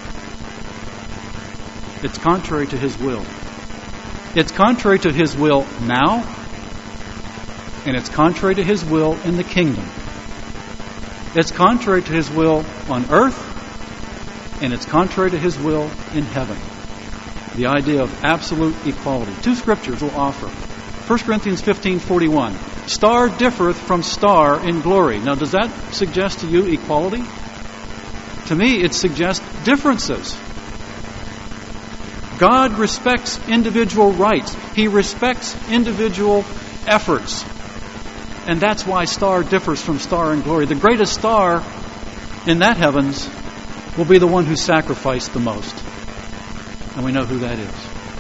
It's contrary to His will. It's contrary to His will now, and it's contrary to His will in the kingdom. It's contrary to His will on earth, and it's contrary to His will in heaven. The idea of absolute equality. Two scriptures will offer. First Corinthians fifteen forty-one. Star differeth from star in glory. Now, does that suggest to you equality? To me, it suggests differences. God respects individual rights. He respects individual efforts. And that's why star differs from star in glory. The greatest star in that heavens will be the one who sacrificed the most. And we know who that is.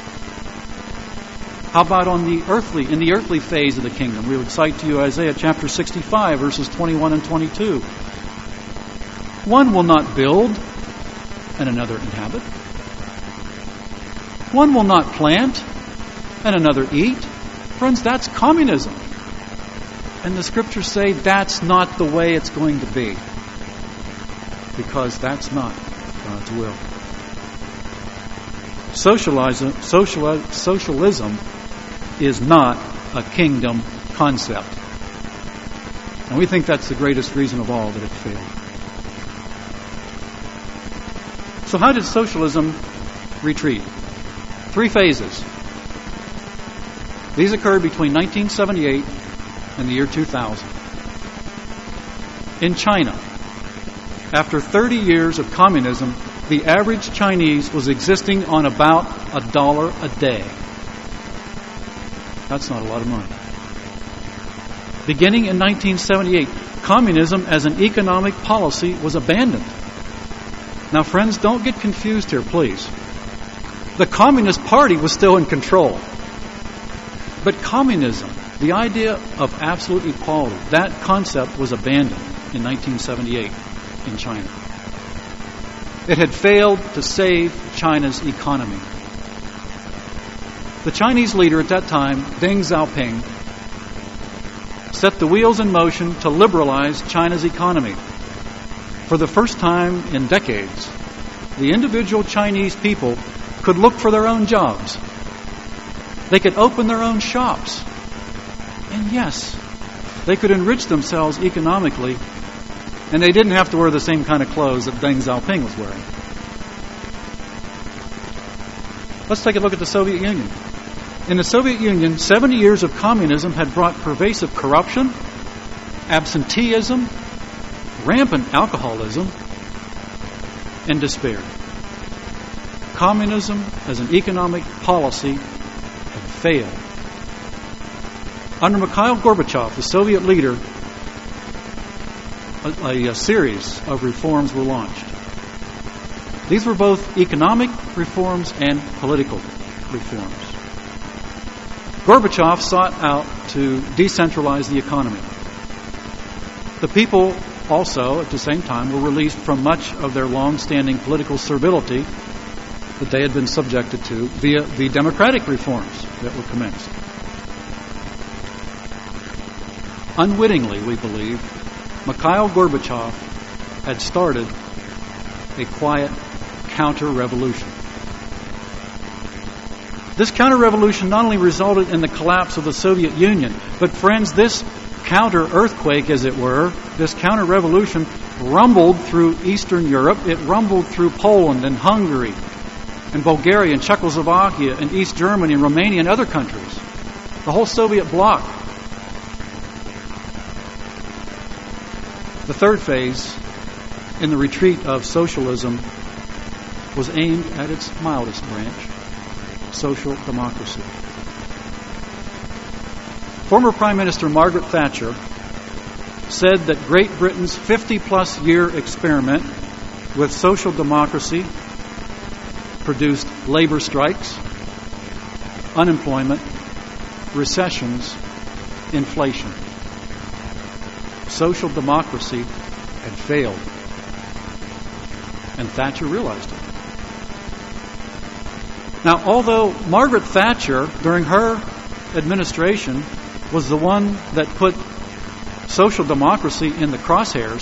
How about on the earthly, in the earthly phase of the kingdom? We would cite to you Isaiah chapter sixty-five, verses twenty-one and twenty-two. One will not build and another inhabit. One will not plant and another eat. Friends, that's communism. And the scriptures say that's not the way it's going to be. Because that's not God's will. Socialism, social, socialism is not a kingdom concept. And we think that's the greatest reason of all that it failed. So how did socialism retreat? Three phases. These occurred between nineteen seventy-eight and the year two thousand. In China, after thirty years of communism, the average Chinese was existing on about a dollar a day. That's not a lot of money. Beginning in nineteen seventy-eight, communism as an economic policy was abandoned. Now, friends, don't get confused here, please. The Communist Party was still in control. But communism, the idea of absolute equality, that concept was abandoned in nineteen seventy-eight in China. It had failed to save China's economy. The Chinese leader at that time, Deng Xiaoping, set the wheels in motion to liberalize China's economy. For the first time in decades, the individual Chinese people could look for their own jobs. They could open their own shops. And yes, they could enrich themselves economically, and they didn't have to wear the same kind of clothes that Deng Xiaoping was wearing. Let's take a look at the Soviet Union. In the Soviet Union, seventy years of communism had brought pervasive corruption, absenteeism, rampant alcoholism, and despair. Communism as an economic policy had failed. Under Mikhail Gorbachev, the Soviet leader, a, a, a series of reforms were launched. These were both economic reforms and political reforms. Gorbachev sought out to decentralize the economy. The people also, at the same time, were released from much of their long-standing political servility that they had been subjected to via the democratic reforms that were commenced. Unwittingly, we believe, Mikhail Gorbachev had started a quiet counter-revolution. This counter-revolution not only resulted in the collapse of the Soviet Union, but friends, this counter-earthquake, as it were, this counter-revolution rumbled through Eastern Europe. It rumbled through Poland and Hungary and Bulgaria and Czechoslovakia and East Germany and Romania and other countries. The whole Soviet bloc. The third phase in the retreat of socialism was aimed at its mildest branch, social democracy. Former Prime Minister Margaret Thatcher said that Great Britain's fifty-plus year experiment with social democracy produced labor strikes, unemployment, recessions, inflation. Social democracy had failed, and Thatcher realized it. Now, although Margaret Thatcher, during her administration, was the one that put social democracy in the crosshairs,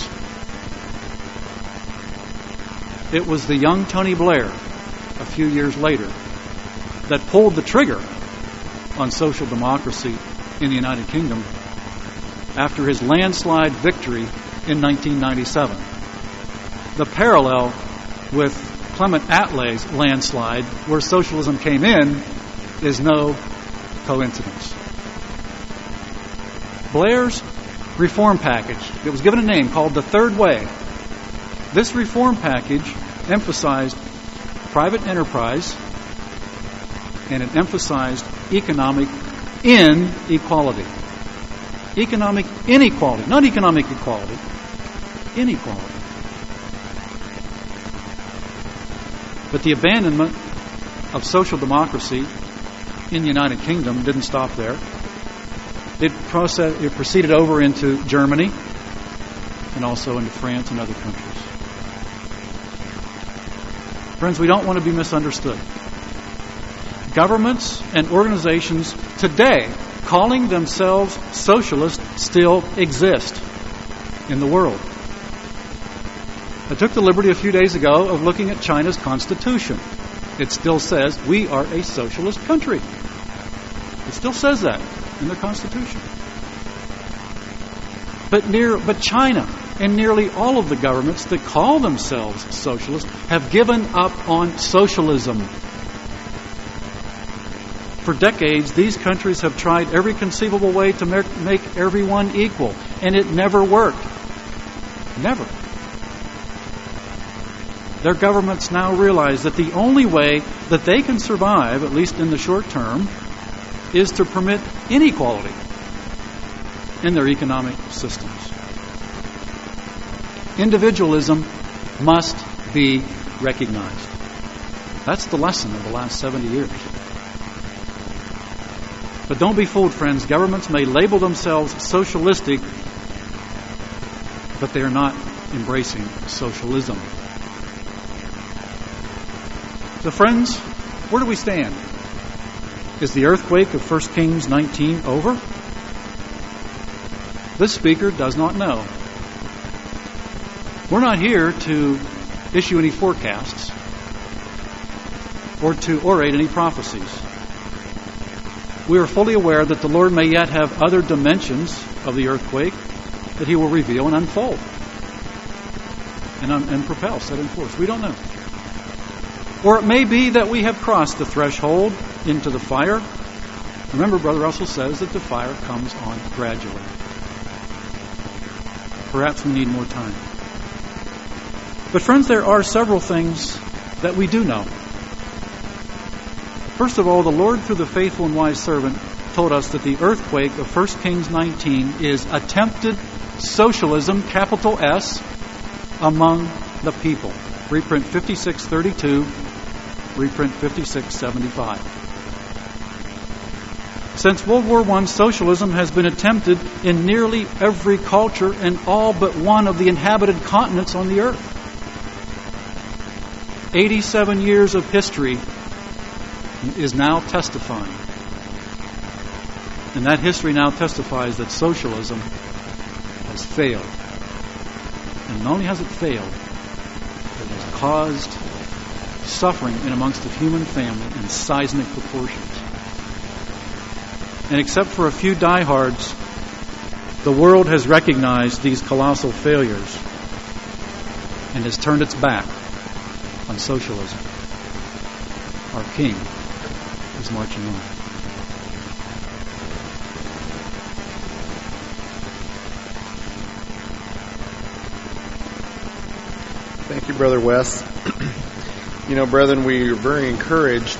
it was the young Tony Blair, a few years later, that pulled the trigger on social democracy in the United Kingdom after his landslide victory in nineteen ninety-seven. The parallel with Clement Attlee's landslide, where socialism came in, is no coincidence. Blair's reform package, it was given a name called the Third Way. This reform package emphasized private enterprise and it emphasized economic inequality. Economic inequality, not economic equality, inequality. But the abandonment of social democracy in the United Kingdom didn't stop there. It, process, it proceeded over into Germany and also into France and other countries. Friends, we don't want to be misunderstood. Governments and organizations today calling themselves socialist still exist in the world. I took the liberty a few days ago of looking at China's constitution. It still says we are a socialist country. It still says that in their constitution. But near, but China and nearly all of the governments that call themselves socialist have given up on socialism. For decades, these countries have tried every conceivable way to make, make everyone equal, and it never worked. Never. Their governments now realize that the only way that they can survive, at least in the short term, is to permit inequality in their economic systems. Individualism must be recognized. That's the lesson of the last seventy years. But don't be fooled, friends. Governments may label themselves socialistic, but they are not embracing socialism. So, friends, where do we stand? Is the earthquake of First Kings nineteen over? This speaker does not know. We're not here to issue any forecasts or to orate any prophecies. We are fully aware that the Lord may yet have other dimensions of the earthquake that He will reveal and unfold and, un- and propel, set in force. We don't know. Or it may be that we have crossed the threshold into the fire. Remember, Brother Russell says that the fire comes on gradually. Perhaps we need more time. But friends, there are several things that we do know. First of all, the Lord, through the faithful and wise servant, told us that the earthquake of First Kings nineteen is attempted socialism, capital S, among the people. Reprint fifty-six thirty-two, reprint fifty-six seventy-five. Since World War One, socialism has been attempted in nearly every culture and all but one of the inhabited continents on the earth. eighty-seven years of history is now testifying. And that history now testifies that socialism has failed. And not only has it failed, it has caused suffering in amongst the human family in seismic proportions. And except for a few diehards, the world has recognized these colossal failures and has turned its back on socialism. Our King is marching on. Thank you, Brother Wes. You know, brethren, we are very encouraged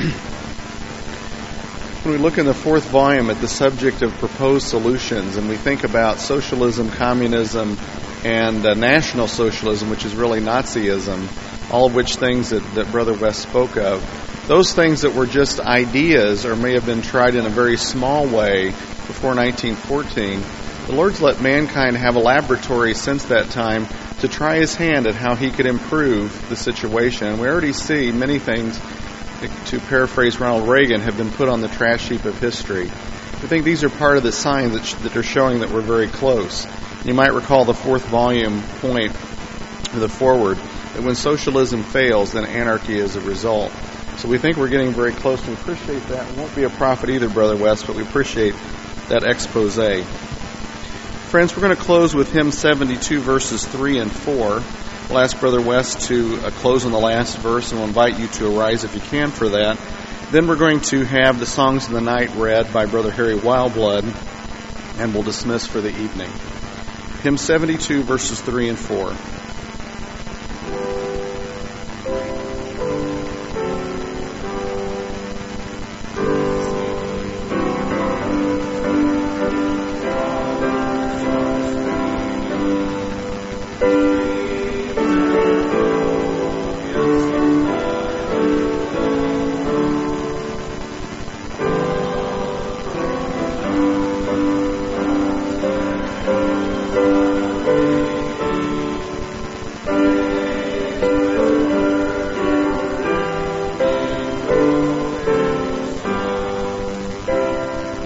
when we look in the fourth volume at the subject of proposed solutions, and we think about socialism, communism, and uh, National Socialism, which is really Nazism, all of which things that, that Brother Wes spoke of. Those things that were just ideas or may have been tried in a very small way before nineteen fourteen, the Lord's let mankind have a laboratory since that time to try His hand at how He could improve the situation. And we already see many things, to paraphrase Ronald Reagan, have been put on the trash heap of history. I think these are part of the signs that, sh- that are showing that we're very close. You might recall the fourth volume point, the foreword, that when socialism fails, then anarchy is a result. So we think we're getting very close. We appreciate that. It won't be a prophet either, Brother West, but we appreciate that expose. Friends, we're going to close with hymn seventy-two, verses three and four. We'll ask Brother West to uh, close on the last verse, and we'll invite you to arise if you can for that. Then we're going to have the Songs of the Night read by Brother Harry Wildblood, and we'll dismiss for the evening. Hymn seventy-two, verses three and four.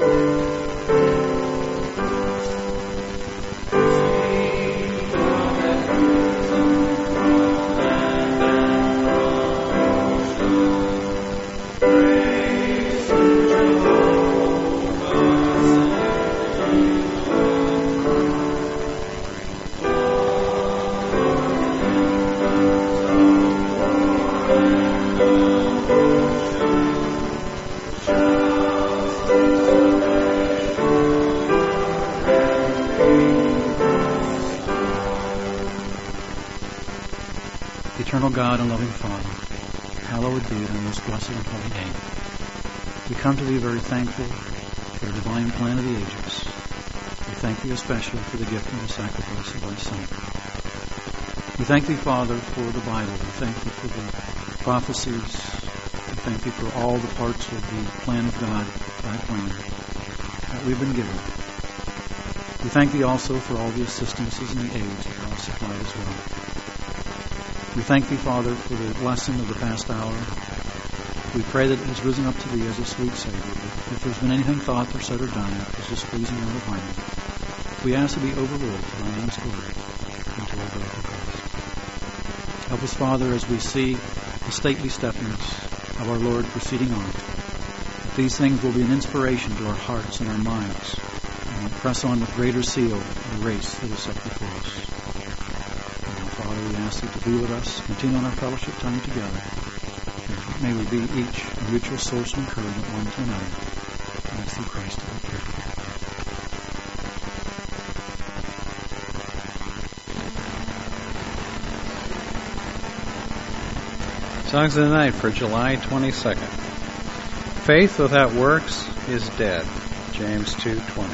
Eternal God and loving Father, hallowed be thy most blessed and holy name. We come to thee very thankful for the divine plan of the ages. We thank thee especially for the gift and the sacrifice of thy Son. We thank thee, Father, for the Bible. We thank thee for the prophecies. We thank thee for all the parts of the plan of God, thy plan, that we've been given. We thank thee also for all the assistances and the aids that thou hast supplied as well. We thank thee, Father, for the lesson of the past hour. We pray that it has risen up to thee as a sweet Savior. That if there's been anything thought or said or done that was displeasing or reviling, we ask to be overruled to thy name's glory and to our God and Christ. Help us, Father, as we see the stately steppings of our Lord proceeding on, that these things will be an inspiration to our hearts and our minds, and we'll press on with greater zeal in the race that is set before us. Father, we ask thee to be with us, continue on our fellowship time together. May we be each a mutual source of encouragement one to another. And it's through Christ that we pray. Songs of the Night for July twenty-second. Faith without works is dead. James two twenty.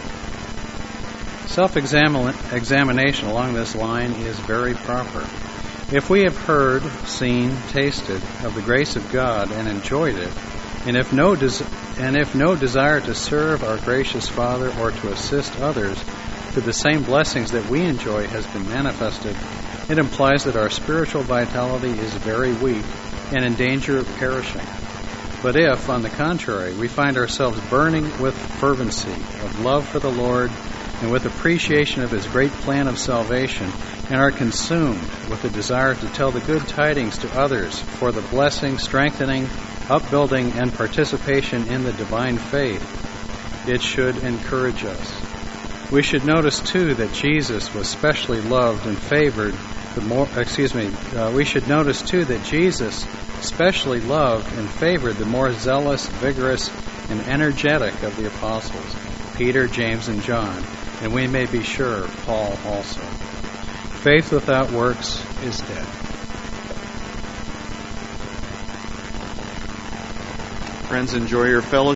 Self-examination along this line is very proper. If we have heard, seen, tasted of the grace of God and enjoyed it, and if no des- and if no desire to serve our gracious Father or to assist others to the same blessings that we enjoy has been manifested, it implies that our spiritual vitality is very weak and in danger of perishing. But if, on the contrary, we find ourselves burning with fervency of love for the Lord and with appreciation of His great plan of salvation, and are consumed with the desire to tell the good tidings to others for the blessing, strengthening, upbuilding, and participation in the divine faith, it should encourage us. We should notice, too, that Jesus was specially loved and favored the more, excuse me, uh, we should notice, too, that Jesus specially loved and favored the more zealous, vigorous, and energetic of the apostles, Peter, James, and John, and we may be sure Paul also. Faith without works is dead. Friends, enjoy your fellowship.